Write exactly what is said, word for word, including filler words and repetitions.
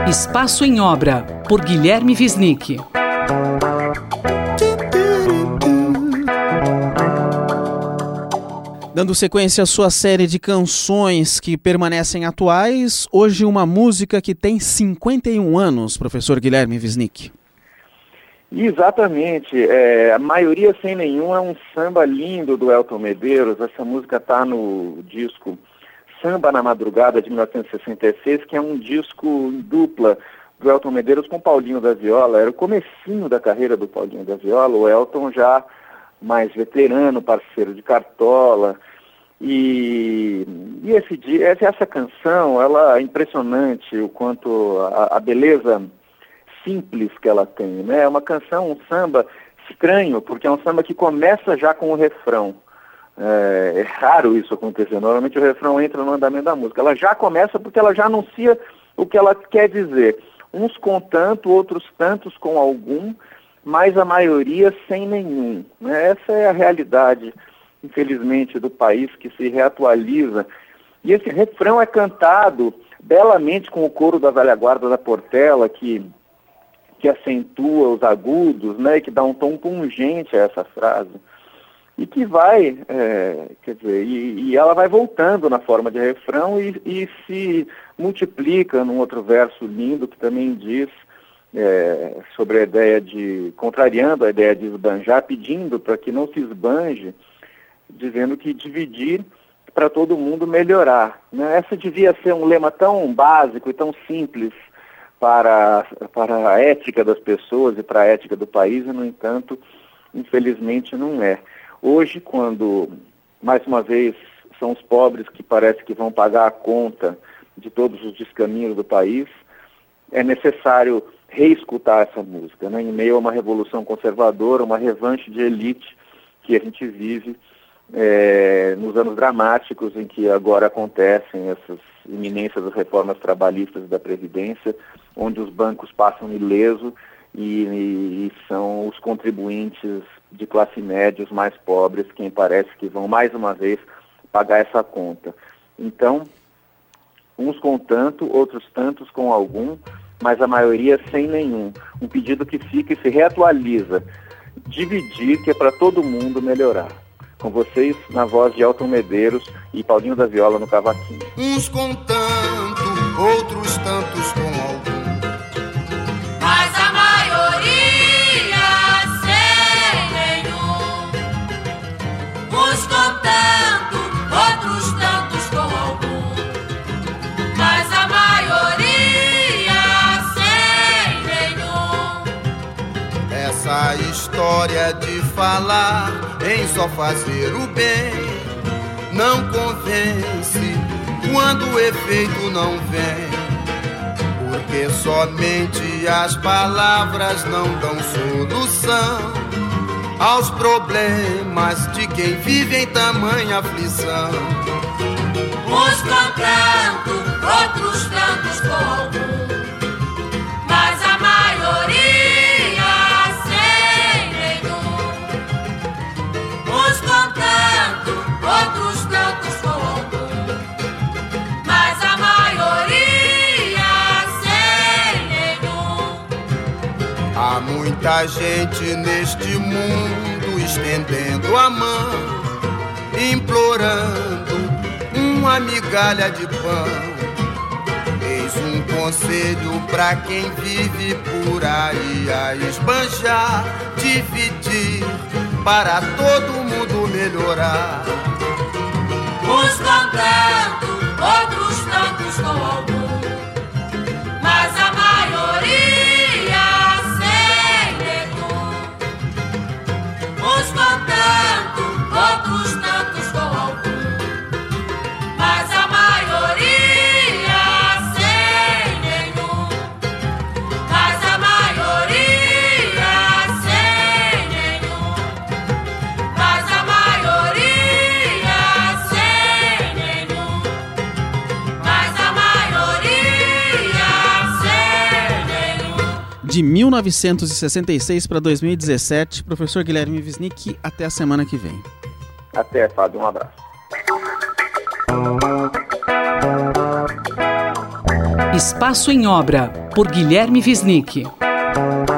Espaço em Obra, por Guilherme Wisnik. Dando sequência à sua série de canções que permanecem atuais, hoje uma música que tem cinquenta e um anos, professor Guilherme Wisnik. Exatamente, é, a maioria sem nenhum é um samba lindo do Elton Medeiros. Essa música está no disco Samba na Madrugada, de mil novecentos e sessenta e seis, que é um disco em dupla do Elton Medeiros com Paulinho da Viola. Era o comecinho da carreira do Paulinho da Viola, o Elton já mais veterano, parceiro de Cartola. E, e esse, essa canção, ela é impressionante o quanto a, a beleza simples que ela tem, né? É uma canção, um samba estranho, porque é um samba que começa já com o refrão. É, é raro isso acontecer, normalmente o refrão entra no andamento da música. Ela já começa porque ela já anuncia o que ela quer dizer. Uns com tanto, outros tantos com algum, mas a maioria sem nenhum, né? Essa é a realidade, infelizmente, do país que se reatualiza. E esse refrão é cantado belamente com o coro da velha guarda da Portela, que, que acentua os agudos, né? E que dá um tom pungente a essa frase. E que vai, é, quer dizer, e, e ela vai voltando na forma de refrão e, e se multiplica num outro verso lindo que também diz é, sobre a ideia de, contrariando a ideia de esbanjar, pedindo para que não se esbanje, dizendo que dividir para todo mundo melhorar, né? Essa devia ser um lema tão básico e tão simples para, para a ética das pessoas e para a ética do país, e, no entanto, infelizmente não é. Hoje, quando, mais uma vez, são os pobres que parece que vão pagar a conta de todos os descaminhos do país, é necessário reescutar essa música, né? Em meio a uma revolução conservadora, uma revanche de elite que a gente vive é, nos anos dramáticos em que agora acontecem essas iminências das reformas trabalhistas e da Previdência, onde os bancos passam ileso e, e são os contribuintes de classe média, os mais pobres, quem parece que vão mais uma vez pagar essa conta. Então, uns com tanto, outros tantos com algum, mas a maioria sem nenhum. Um pedido que fica e se reatualiza. Dividir, que é para todo mundo melhorar. Com vocês, na voz de Elton Medeiros e Paulinho da Viola no cavaquinho. Uns com tanto, outros tantos com algum, mas a maioria sem nenhum. Uns com tanto, outros tantos com algum, mas a maioria sem nenhum. Essa história de falar em só fazer o bem não convence quando o efeito não vem, porque somente as palavras não dão solução aos problemas de quem vive em tamanha aflição. Uns com tanto, outros tantos com algum, mas a maioria sem nenhum. Uns com tanto, outros tantos com algum, mas a maioria sem nenhum. Há muita gente neste mundo estendendo a mão, implorando uma migalha de pão. Eis um conselho pra quem vive por aí a esbanjar, dividir para todo mundo melhorar. Uns com tanto, outros tantos com algum, mas a maioria sem nenhum. Uns com tanto, outros tantos com algum, mas a maioria sem nenhum. Mas a maioria sem nenhum. Mas a maioria sem nenhum. Mas a maioria sem nenhum. De mil novecentos e sessenta e seis para dois mil e dezessete, professor Guilherme Wisnik, até a semana que vem. Até, Fábio, um abraço. Espaço em Obra, por Guilherme Wisnik.